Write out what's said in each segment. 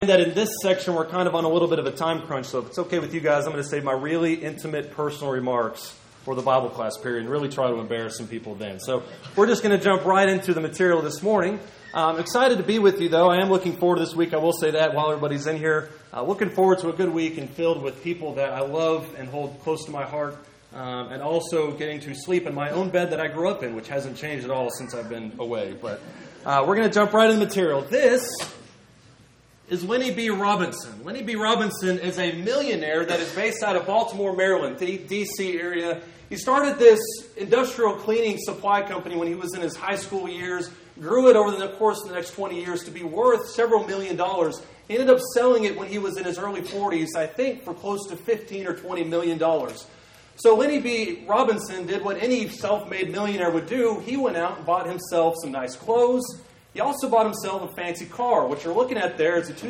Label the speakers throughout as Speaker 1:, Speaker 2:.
Speaker 1: That in this section we're kind of on a little bit of a time crunch, so if it's okay with you guys, I'm going to save my really intimate personal remarks for the Bible class period and really try to embarrass some people then. So we're just going to jump right into the material this morning. I'm excited to be with you, though. I am looking forward to this week. I will say that while everybody's in here. Looking forward to a good week and filled with people that I love and hold close to my heart. And also getting to sleep in my own bed that I grew up in, which hasn't changed at all since I've been away. But we're going to jump right into the material. This is Lenny B. Robinson. Lenny B. Robinson is a millionaire that is based out of Baltimore, Maryland, D.C. area. He started this industrial cleaning supply company when he was in his high school years, grew it over the course of the next 20 years to be worth several $1 million. He ended up selling it when he was in his early 40s, I think, for close to $15 or $20 million. So Lenny B. Robinson did what any self-made millionaire would do. He went out and bought himself some nice clothes. He also bought himself a fancy car. What you're looking at there is a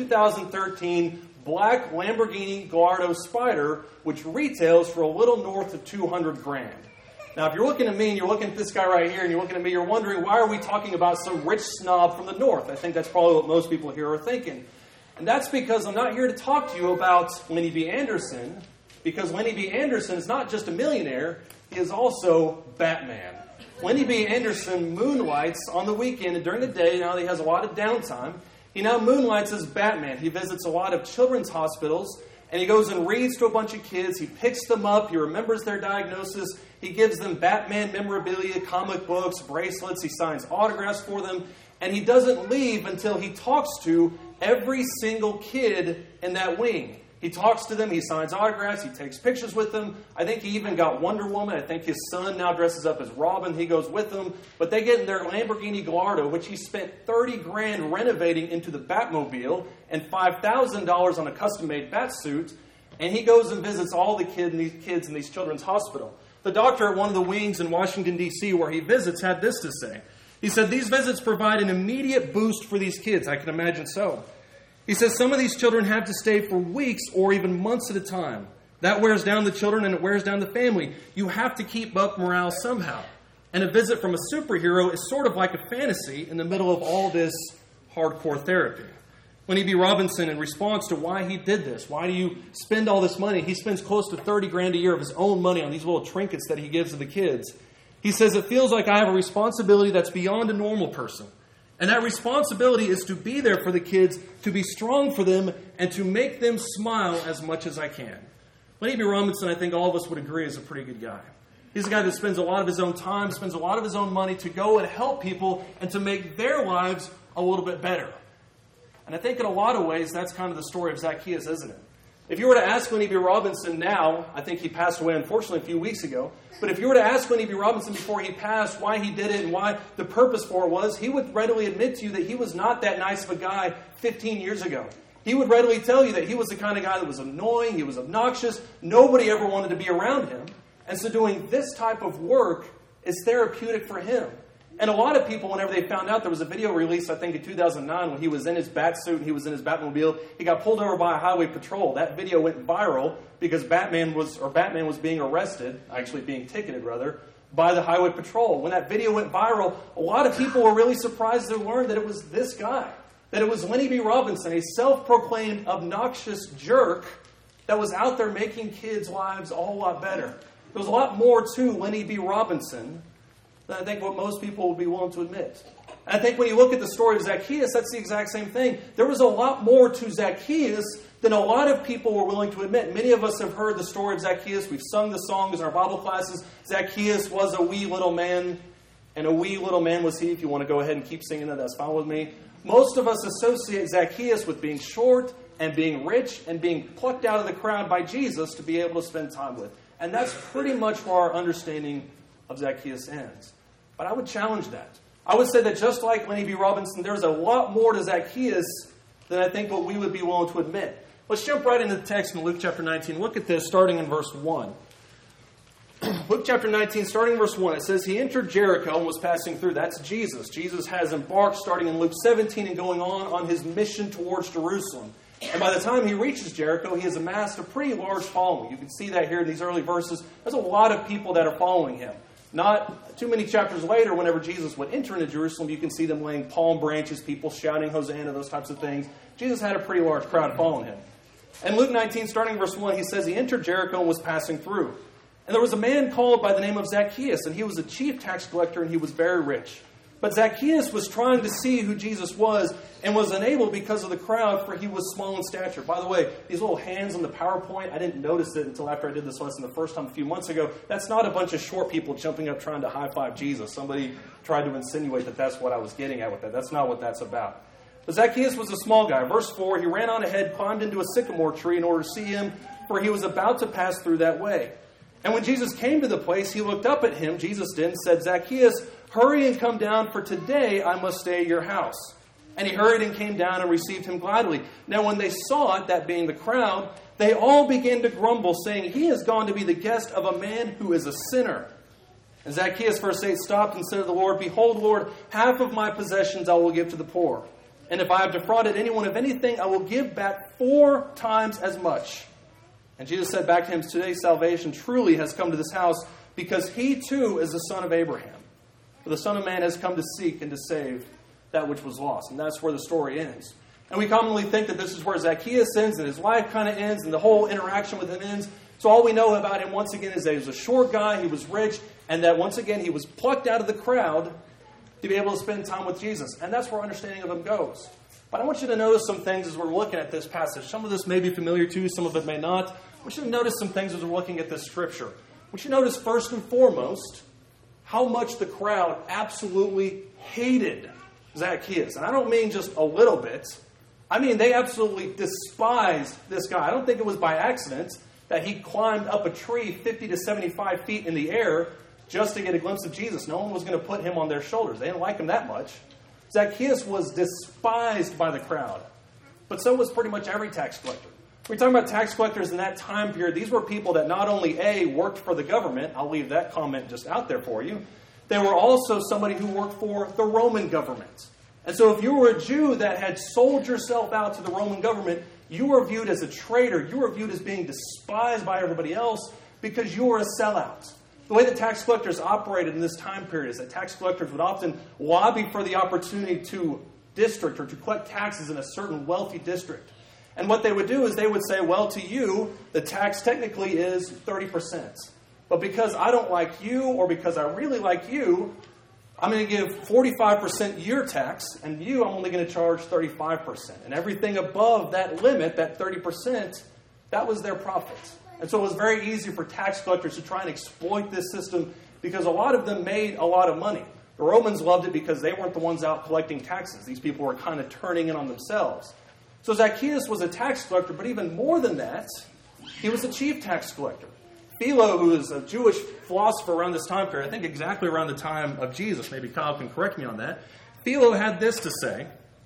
Speaker 1: 2013 black Lamborghini Gallardo Spider, which retails for a little north of $200,000. Now, if you're looking at me and you're looking at this guy right here and you're looking at me, you're wondering, why are we talking about some rich snob from the north? I think that's probably what most people here are thinking. And that's because I'm not here to talk to you about Lenny B. Anderson, because Lenny B. Anderson is not just a millionaire, he is also Batman. Lenny B. Anderson moonlights on the weekend and during the day. Now that he has a lot of downtime, he now moonlights as Batman. He visits a lot of children's hospitals, and he goes and reads to a bunch of kids. He picks them up. He remembers their diagnosis. He gives them Batman memorabilia, comic books, bracelets. He signs autographs for them, and he doesn't leave until he talks to every single kid in that wing. He talks to them, he signs autographs, he takes pictures with them. I think he even got Wonder Woman. I think his son now dresses up as Robin. He goes with them. But they get in their Lamborghini Gallardo, which he spent $30,000 renovating into the Batmobile and $5,000 on a custom-made bat suit. And he goes and visits all the kids in these children's hospital. The doctor at one of the wings in Washington, D.C., where he visits, had this to say. He said, "These visits provide an immediate boost for these kids." I can imagine so. He says some of these children have to stay for weeks or even months at a time. That wears down the children and it wears down the family. You have to keep up morale somehow. And a visit from a superhero is sort of like a fantasy in the middle of all this hardcore therapy. Lenny B. Robinson, in response to why he did this, why do you spend all this money? He spends close to $30,000 a year of his own money on these little trinkets that he gives to the kids. He says, "It feels like I have a responsibility that's beyond a normal person. And that responsibility is to be there for the kids, to be strong for them, and to make them smile as much as I can." Lenny B. Robinson, I think all of us would agree, is a pretty good guy. He's a guy that spends a lot of his own time, spends a lot of his own money to go and help people and to make their lives a little bit better. And I think in a lot of ways, that's kind of the story of Zacchaeus, isn't it? If you were to ask Lenny B. Robinson now, I think he passed away, unfortunately, a few weeks ago, but if you were to ask Lenny B. Robinson before he passed why he did it and why the purpose for it was, he would readily admit to you that he was not that nice of a guy 15 years ago. He would readily tell you that he was the kind of guy that was annoying, he was obnoxious, nobody ever wanted to be around him. And so doing this type of work is therapeutic for him. And a lot of people, whenever they found out, there was a video released, I think, in 2009 when he was in his bat suit and he was in his Batmobile. He got pulled over by a highway patrol. That video went viral because Batman was being arrested, actually being ticketed, rather, by the highway patrol. When that video went viral, a lot of people were really surprised to learn that it was this guy, that it was Lenny B. Robinson, a self-proclaimed obnoxious jerk that was out there making kids' lives a whole lot better. There was a lot more to Lenny B. Robinson than I think what most people would be willing to admit. And I think when you look at the story of Zacchaeus, that's the exact same thing. There was a lot more to Zacchaeus than a lot of people were willing to admit. Many of us have heard the story of Zacchaeus. We've sung the songs in our Bible classes. Zacchaeus was a wee little man, and a wee little man was he. If you want to go ahead and keep singing that, that's fine with me. Most of us associate Zacchaeus with being short and being rich and being plucked out of the crowd by Jesus to be able to spend time with. And that's pretty much where our understanding of Zacchaeus ends. But I would challenge that. I would say that just like Lenny B. Robinson, there's a lot more to Zacchaeus than I think what we would be willing to admit. Let's jump right into the text in Luke chapter 19. Look at this, starting in verse 1. Luke chapter 19, starting in verse 1, it says, "He entered Jericho and was passing through." That's Jesus. Jesus has embarked, starting in Luke 17 and going on his mission towards Jerusalem. And by the time he reaches Jericho, he has amassed a pretty large following. You can see that here in these early verses. There's a lot of people that are following him. Not too many chapters later, whenever Jesus would enter into Jerusalem, you can see them laying palm branches, people shouting Hosanna, those types of things. Jesus had a pretty large crowd following him. In Luke 19, starting verse 1, he says, he entered Jericho and was passing through. And there was a man called by the name of Zacchaeus, and he was a chief tax collector, and he was very rich. But Zacchaeus was trying to see who Jesus was and was unable because of the crowd, for he was small in stature. By the way, these little hands on the PowerPoint, I didn't notice it until after I did this lesson the first time a few months ago. That's not a bunch of short people jumping up trying to high-five Jesus. Somebody tried to insinuate that that's what I was getting at with that. That's not what that's about. But Zacchaeus was a small guy. Verse 4, he ran on ahead, climbed into a sycamore tree in order to see him, for he was about to pass through that way. And when Jesus came to the place, he looked up at him, Jesus did, and said, Zacchaeus, hurry and come down, for today I must stay at your house. And he hurried and came down and received him gladly. Now when they saw it, that being the crowd, they all began to grumble, saying, he has gone to be the guest of a man who is a sinner. And Zacchaeus, verse 8, stopped and said to the Lord, Behold, Lord, half of my possessions I will give to the poor. And if I have defrauded anyone of anything, I will give back 4 times as much. And Jesus said back to him, Today salvation truly has come to this house, because he too is the son of Abraham. For the Son of Man has come to seek and to save that which was lost. And that's where the story ends. And we commonly think that this is where Zacchaeus ends and his life kind of ends and the whole interaction with him ends. So all we know about him once again is that he was a short guy, he was rich, and that once again he was plucked out of the crowd to be able to spend time with Jesus. And that's where our understanding of him goes. But I want you to notice some things as we're looking at this passage. Some of this may be familiar to you, some of it may not. I want you to notice some things as we're looking at this scripture. I want you to notice first and foremost how much the crowd absolutely hated Zacchaeus. And I don't mean just a little bit. I mean they absolutely despised this guy. I don't think it was by accident that he climbed up a tree 50 to 75 feet in the air just to get a glimpse of Jesus. No one was going to put him on their shoulders. They didn't like him that much. Zacchaeus was despised by the crowd. But so was pretty much every tax collector. We're talking about tax collectors in that time period. These were people that not only, A, worked for the government. I'll leave that comment just out there for you. They were also somebody who worked for the Roman government. And so if you were a Jew that had sold yourself out to the Roman government, you were viewed as a traitor. You were viewed as being despised by everybody else because you were a sellout. The way that tax collectors operated in this time period is that tax collectors would often lobby for the opportunity to district or to collect taxes in a certain wealthy district. And what they would do is they would say, well, to you, the tax technically is 30%. But because I don't like you or because I really like you, I'm going to give 45% your tax, and you, I'm only going to charge 35%. And everything above that limit, that 30%, that was their profit. And so it was very easy for tax collectors to try and exploit this system because a lot of them made a lot of money. The Romans loved it because they weren't the ones out collecting taxes. These people were kind of turning in on themselves. So Zacchaeus was a tax collector, but even more than that, he was a chief tax collector. Philo, who is a Jewish philosopher around this time period, I think exactly around the time of Jesus, maybe Kyle can correct me on that, Philo had this to say.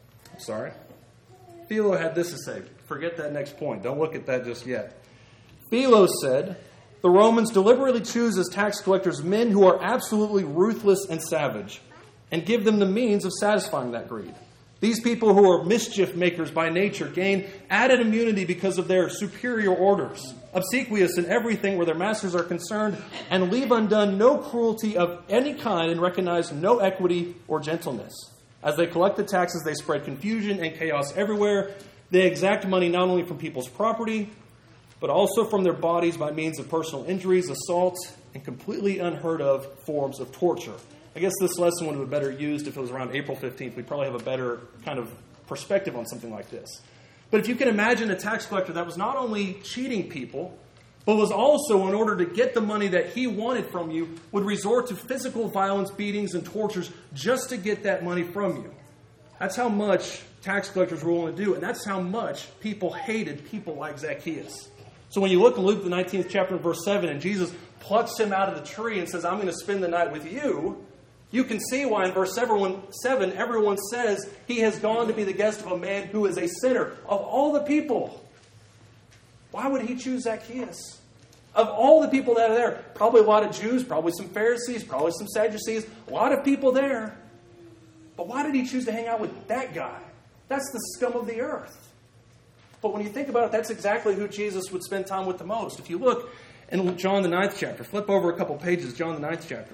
Speaker 1: Philo had this to say. Forget that next point. Don't look at that just yet. Philo said, the Romans deliberately choose as tax collectors men who are absolutely ruthless and savage and give them the means of satisfying that greed. These people who are mischief makers by nature gain added immunity because of their superior orders, obsequious in everything where their masters are concerned, and leave undone no cruelty of any kind and recognize no equity or gentleness. As they collect the taxes, they spread confusion and chaos everywhere. They exact money not only from people's property, but also from their bodies by means of personal injuries, assault, and completely unheard of forms of torture. I guess this lesson would have been better used if it was around April 15th. We'd probably have a better kind of perspective on something like this. But if you can imagine a tax collector that was not only cheating people, but was also, in order to get the money that he wanted from you, would resort to physical violence, beatings, and tortures just to get that money from you. That's how much tax collectors were willing to do, and that's how much people hated people like Zacchaeus. So when you look in Luke, the 19th chapter, verse 7, and Jesus plucks him out of the tree and says, I'm going to spend the night with you, you can see why in verse 7, everyone says he has gone to be the guest of a man who is a sinner. Of all the people, why would he choose Zacchaeus? Of all the people that are there, probably a lot of Jews, probably some Pharisees, probably some Sadducees, a lot of people there. But why did he choose to hang out with that guy? That's the scum of the earth. But when you think about it, that's exactly who Jesus would spend time with the most. If you look in John the 9th chapter, flip over a couple pages, John the 9th chapter.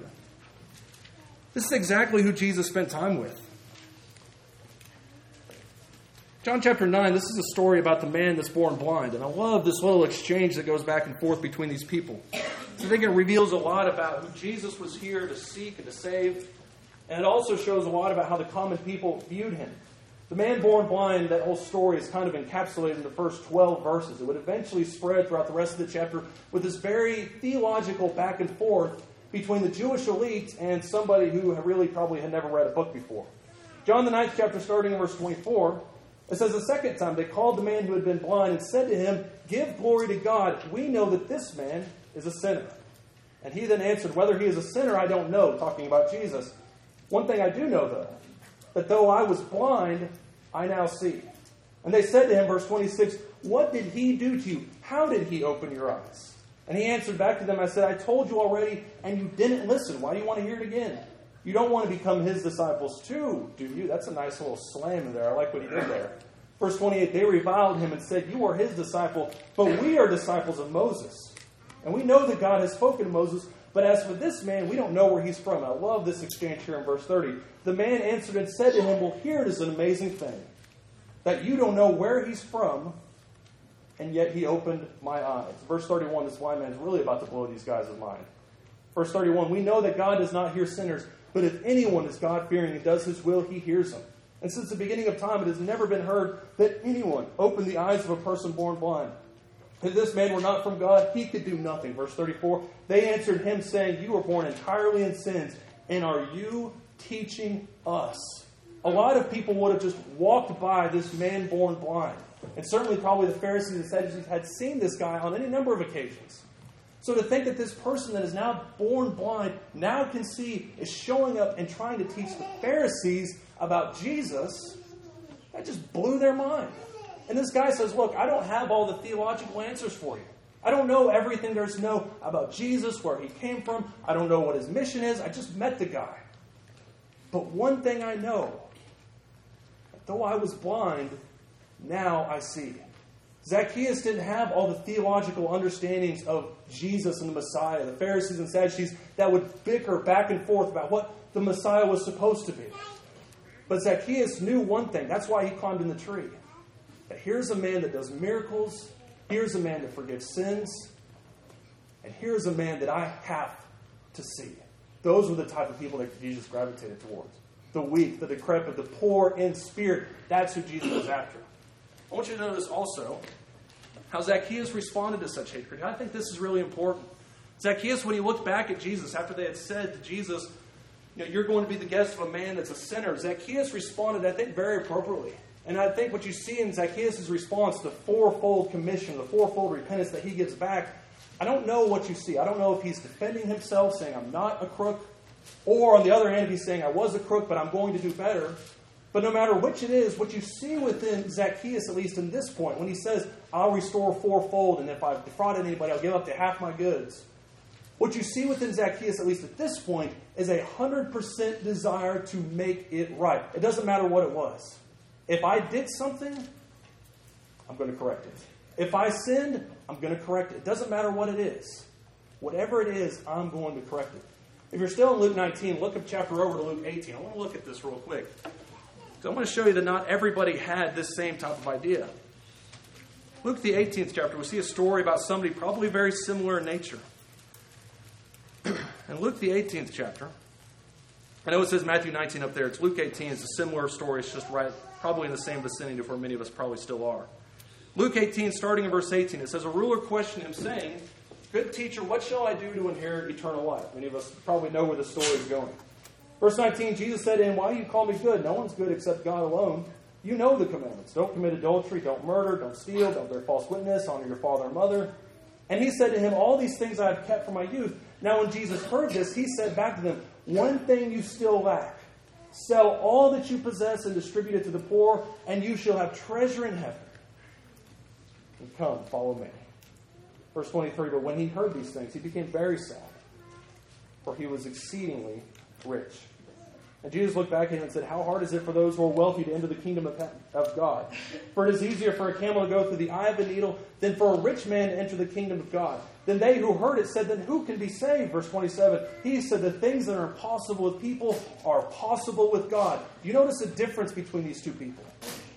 Speaker 1: This is exactly who Jesus spent time with. John chapter 9, this is a story about the man that's born blind. And I love this little exchange that goes back and forth between these people. So I think it reveals a lot about who Jesus was here to seek and to save. And it also shows a lot about how the common people viewed him. The man born blind, that whole story is kind of encapsulated in the first 12 verses. It would eventually spread throughout the rest of the chapter with this very theological back and forth between the Jewish elite and somebody who really probably had never read a book before. John the 9th chapter, starting in verse 24, it says, the second time they called the man who had been blind and said to him, give glory to God. We know that this man is a sinner. And he then answered, whether he is a sinner, I don't know, talking about Jesus. One thing I do know, though, that though I was blind, I now see. And they said to him, verse 26, what did he do to you? How did he open your eyes? And he answered back to them, I said, I told you already, and you didn't listen. Why do you want to hear it again? You don't want to become his disciples too, do you? That's a nice little slam in there. I like what he did there. Verse 28, they reviled him and said, you are his disciple, but we are disciples of Moses. And we know that God has spoken to Moses, but as for this man, we don't know where he's from. I love this exchange here in verse 30. The man answered and said to him, well, here it is an amazing thing, that you don't know where he's from, and yet he opened my eyes. Verse 31, this blind man is really about to blow these guys' mind. Verse 31, we know that God does not hear sinners, but if anyone is God-fearing and does his will, he hears him. And since the beginning of time, it has never been heard that anyone opened the eyes of a person born blind. If this man were not from God, he could do nothing. Verse 34, they answered him, saying, you were born entirely in sins, and are you teaching us? A lot of people would have just walked by this man born blind. And certainly probably the Pharisees and Sadducees had seen this guy on any number of occasions. So to think that this person that is now born blind, now can see, is showing up and trying to teach the Pharisees about Jesus, that just blew their mind. And this guy says, look, I don't have all the theological answers for you. I don't know everything there's to know about Jesus, where he came from. I don't know what his mission is. I just met the guy. But one thing I know, though I was blind, now I see. Zacchaeus didn't have all the theological understandings of Jesus and the Messiah. The Pharisees and Sadducees that would bicker back and forth about what the Messiah was supposed to be. But Zacchaeus knew one thing. That's why he climbed in the tree. That here's a man that does miracles. Here's a man that forgives sins. And here's a man that I have to see. Those were the type of people that Jesus gravitated towards. The weak, the decrepit, the poor in spirit. That's who Jesus was after. I want you to notice also how Zacchaeus responded to such hatred. I think this is really important. Zacchaeus, when he looked back at Jesus after they had said to Jesus, you're going to be the guest of a man that's a sinner, Zacchaeus responded, I think, very appropriately. And I think what you see in Zacchaeus' response, the fourfold commission, the fourfold repentance that he gives back, I don't know what you see. I don't know if he's defending himself, saying, I'm not a crook, or on the other hand, if he's saying, I was a crook, but I'm going to do better. But no matter which it is, what you see within Zacchaeus, at least in this point, when he says, I'll restore fourfold, and if I've defrauded anybody, I'll give up to half my goods. What you see within Zacchaeus, at least at this point, is 100% desire to make it right. It doesn't matter what it was. If I did something, I'm going to correct it. If I sinned, I'm going to correct it. It doesn't matter what it is. Whatever it is, I'm going to correct it. If you're still in Luke 19, look a chapter over to Luke 18. I want to look at this real quick. So I want to show you that not everybody had this same type of idea. Luke the 18th chapter, we see a story about somebody probably very similar in nature. In Luke the 18th chapter, I know it says Matthew 19 up there. It's Luke 18. It's a similar story. It's just right, probably in the same vicinity of where many of us probably still are. Luke 18, starting in verse 18, it says, a ruler questioned him, saying, good teacher, what shall I do to inherit eternal life? Many of us probably know where the story is going. Verse 19, Jesus said to him, why do you call me good? No one's good except God alone. You know the commandments. Don't commit adultery, don't murder, don't steal, don't bear false witness, honor your father and mother. And he said to him, all these things I have kept from my youth. Now when Jesus heard this, he said back to them, one thing you still lack. Sell all that you possess and distribute it to the poor, and you shall have treasure in heaven. And come, follow me. Verse 23, but when he heard these things, he became very sad, for he was exceedingly rich. And Jesus looked back at him and said, how hard is it for those who are wealthy to enter the kingdom of God? For it is easier for a camel to go through the eye of a needle than for a rich man to enter the kingdom of God. Then they who heard it said, then who can be saved? Verse 27, he said, the things that are impossible with people are possible with God. Do you notice a difference between these two people?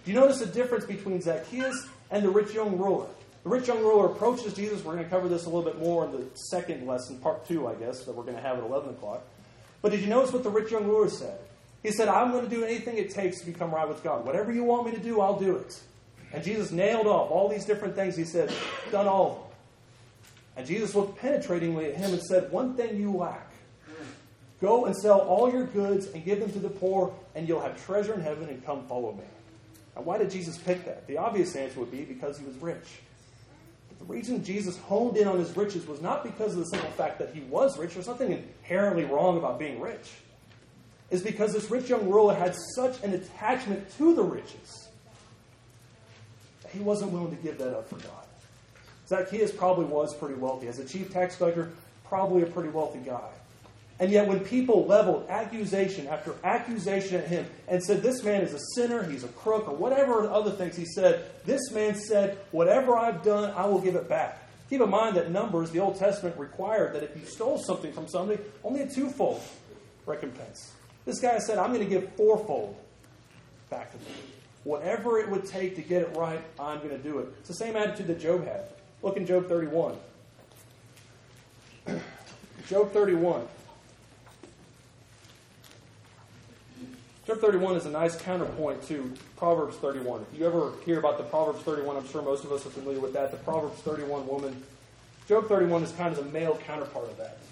Speaker 1: Do you notice the difference between Zacchaeus and the rich young ruler? The rich young ruler approaches Jesus. We're going to cover this a little bit more in the second lesson, part 2, I guess, that we're going to have at 11 o'clock. But did you notice what the rich young ruler said? He said, I'm going to do anything it takes to become right with God. Whatever you want me to do, I'll do it. And Jesus nailed off all these different things. He said, done all of them. And Jesus looked penetratingly at him and said, one thing you lack. Go and sell all your goods and give them to the poor, and you'll have treasure in heaven, and come follow me. Now, why did Jesus pick that? The obvious answer would be because he was rich. But the reason Jesus honed in on his riches was not because of the simple fact that he was rich. There's nothing inherently wrong about being rich. It's because this rich young ruler had such an attachment to the riches that he wasn't willing to give that up for God. Zacchaeus probably was pretty wealthy. As a chief tax collector, probably a pretty wealthy guy. And yet when people leveled accusation after accusation at him and said, this man is a sinner, he's a crook, or whatever other things he said, this man said, whatever I've done, I will give it back. Keep in mind that Numbers, the Old Testament, required that if you stole something from somebody, only a twofold recompense. This guy said, I'm going to give fourfold back to them. Whatever it would take to get it right, I'm going to do it. It's the same attitude that Job had. Look in Job 31. Job 31. Job 31 is a nice counterpoint to Proverbs 31. If you ever hear about the Proverbs 31, I'm sure most of us are familiar with that. The Proverbs 31 woman. Job 31 is kind of the male counterpart of that.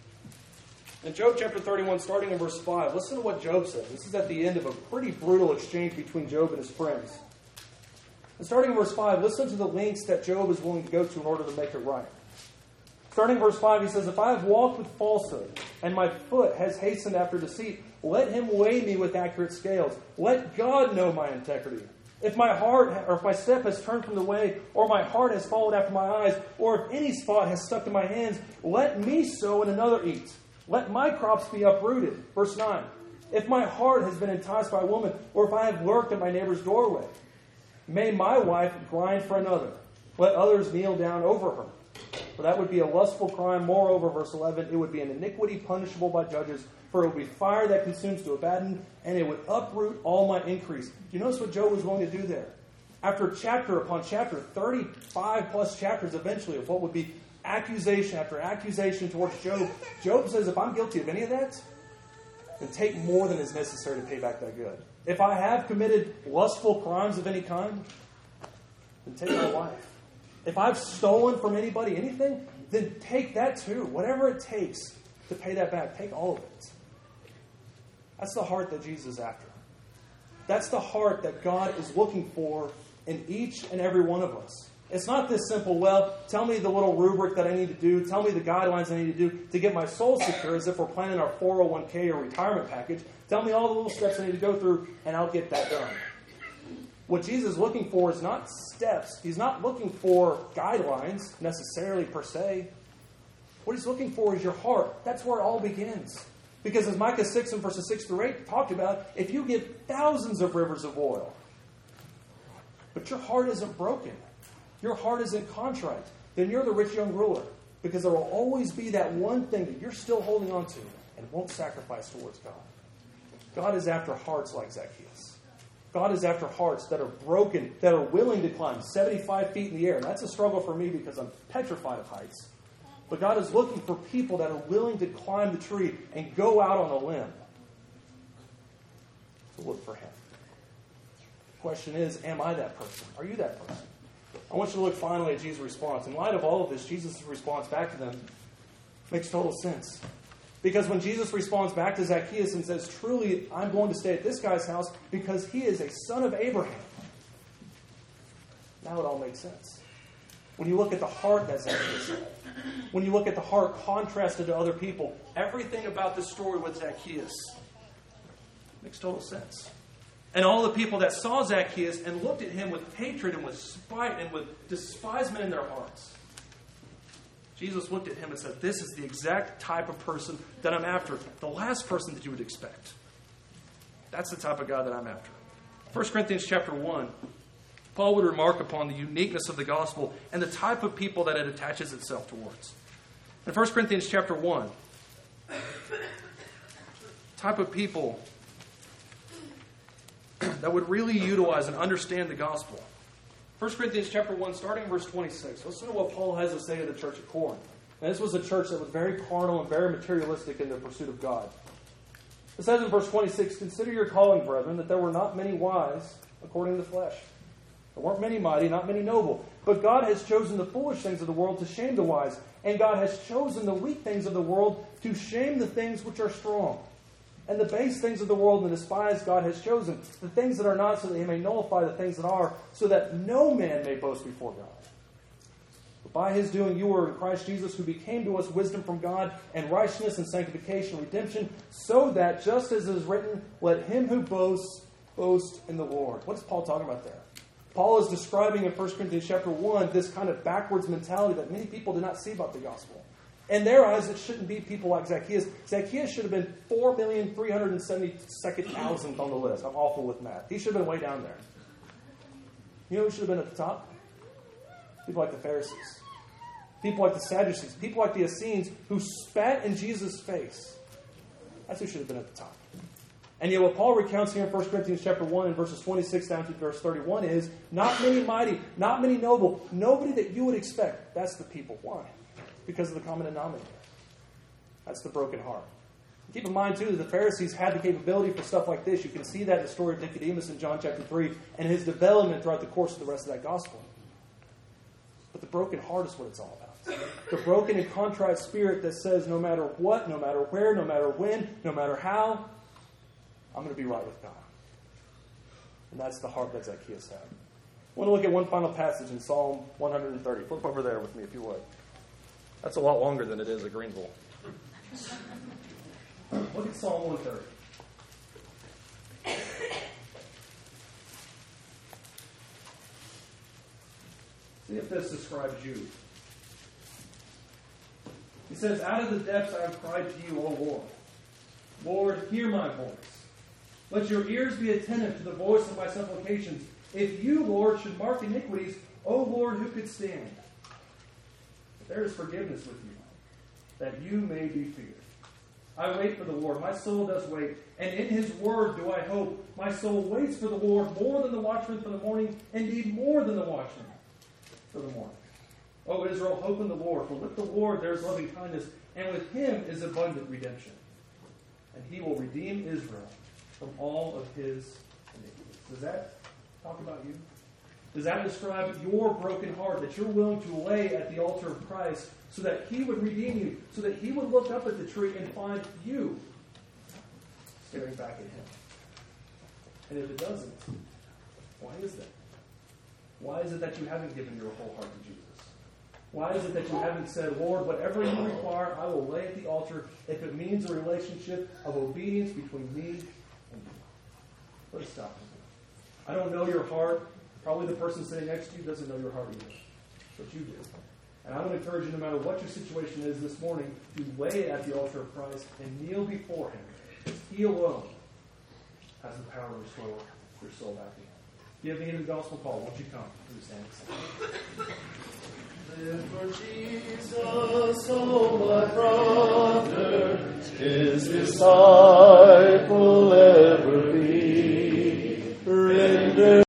Speaker 1: In Job chapter 31, starting in verse 5, listen to what Job says. This is at the end of a pretty brutal exchange between Job and his friends. And starting in verse 5, listen to the lengths that Job is willing to go to in order to make it right. Starting in verse 5, he says, if I have walked with falsehood, and my foot has hastened after deceit, let him weigh me with accurate scales. Let God know my integrity. If my heart, or if my step has turned from the way, or my heart has followed after my eyes, or if any spot has stuck to my hands, let me sow and another eat. Let my crops be uprooted. Verse 9. If my heart has been enticed by a woman, or if I have lurked at my neighbor's doorway, may my wife grind for another. Let others kneel down over her. For that would be a lustful crime. Moreover, verse 11, it would be an iniquity punishable by judges, for it would be fire that consumes to abandon, and it would uproot all my increase. Do you notice what Job was going to do there? After chapter upon chapter, 35 plus chapters eventually of what would be accusation after accusation towards Job, Job says, if I'm guilty of any of that, then take more than is necessary to pay back that good. If I have committed lustful crimes of any kind, then take my life. If I've stolen from anybody anything, then take that too. Whatever it takes to pay that back, take all of it. That's the heart that Jesus is after. That's the heart that God is looking for in each and every one of us. It's not this simple, well, tell me the little rubric that I need to do, tell me the guidelines I need to do to get my soul secure, as if we're planning our 401k or retirement package. Tell me all the little steps I need to go through, and I'll get that done. What Jesus is looking for is not steps. He's not looking for guidelines necessarily per se. What he's looking for is your heart. That's where it all begins. Because as Micah 6 and verses 6 through 8 talked about, if you get thousands of rivers of oil, but your heart isn't broken, your heart isn't contrite, then you're the rich young ruler. Because there will always be that one thing that you're still holding on to and won't sacrifice towards God. God is after hearts like Zacchaeus. God is after hearts that are broken, that are willing to climb 75 feet in the air. And that's a struggle for me because I'm petrified of heights. But God is looking for people that are willing to climb the tree and go out on a limb to look for Him. The question is, am I that person? Are you that person? I want you to look finally at Jesus' response. In light of all of this, Jesus' response back to them makes total sense. Because when Jesus responds back to Zacchaeus and says, truly, I'm going to stay at this guy's house because he is a son of Abraham. Now it all makes sense. When you look at the heart that Zacchaeus had, when you look at the heart contrasted to other people, everything about this story with Zacchaeus makes total sense. And all the people that saw Zacchaeus and looked at him with hatred and with spite and with despisement in their hearts, Jesus looked at him and said, this is the exact type of person that I'm after. The last person that you would expect. That's the type of God that I'm after. 1 Corinthians chapter 1, Paul would remark upon the uniqueness of the gospel and the type of people that it attaches itself towards. In 1 Corinthians chapter 1, type of people that would really utilize and understand the gospel. 1 Corinthians chapter 1, starting in verse 26. Listen to what Paul has to say to the church at Corinth. Now, this was a church that was very carnal and very materialistic in their pursuit of God. It says in verse 26, "Consider your calling, brethren, that there were not many wise according to the flesh. There weren't many mighty, not many noble. But God has chosen the foolish things of the world to shame the wise. And God has chosen the weak things of the world to shame the things which are strong. And the base things of the world and the despised God has chosen, the things that are not, so that he may nullify the things that are, so that no man may boast before God. But by his doing you were in Christ Jesus, who became to us wisdom from God, and righteousness and sanctification, redemption, so that, just as it is written, let him who boasts, boast in the Lord." What's Paul talking about there? Paul is describing in 1 Corinthians chapter 1 this kind of backwards mentality that many people do not see about the gospel. In their eyes, it shouldn't be people like Zacchaeus. Zacchaeus should have been 4,372,000th on the list. I'm awful with math. He should have been way down there. You know who should have been at the top? People like the Pharisees. People like the Sadducees. People like the Essenes who spat in Jesus' face. That's who should have been at the top. And yet what Paul recounts here in 1 Corinthians chapter 1 and verses 26 down to verse 31 is not many mighty, not many noble, nobody that you would expect. That's the people. Why? Because of the common denominator. That's the broken heart. Keep in mind, too, that the Pharisees had the capability for stuff like this. You can see that in the story of Nicodemus in John chapter 3 and his development throughout the course of the rest of that gospel. But the broken heart is what it's all about. The broken and contrite spirit that says no matter what, no matter where, no matter when, no matter how, I'm going to be right with God. And that's the heart that Zacchaeus had. I want to look at one final passage in Psalm 130. Flip over there with me if you would. That's a lot longer than it is at Greenville. Look at Psalm 130. See if this describes you. He says, "Out of the depths I have cried to you, O Lord. Lord, hear my voice. Let your ears be attentive to the voice of my supplications. If you, Lord, should mark iniquities, O Lord, who could stand? But there is forgiveness with you, that you may be feared. I wait for the Lord. My soul does wait, and in his word do I hope. My soul waits for the Lord more than the watchman for the morning, indeed more than the watchman for the morning. O Israel, hope in the Lord, for with the Lord there is loving kindness, and with him is abundant redemption. And he will redeem Israel from all of his iniquities." Does that talk about you? Does that describe your broken heart that you're willing to lay at the altar of Christ so that he would redeem you, so that he would look up at the tree and find you staring back at him? And if it doesn't, why is that? Why is it that you haven't given your whole heart to Jesus? Why is it that you haven't said, "Lord, whatever you require, I will lay at the altar if it means a relationship of obedience between me and you"? Put a stop to it. I don't know your heart. Probably the person sitting next to you doesn't know your heart either. But you do. And I would encourage you, no matter what your situation is this morning, to lay it at the altar of Christ and kneel before him. He alone has the power to restore your soul back to him. Give me the gospel call. Won't you come? Please stand. Live for Jesus, oh my brother, his disciple ever be. Render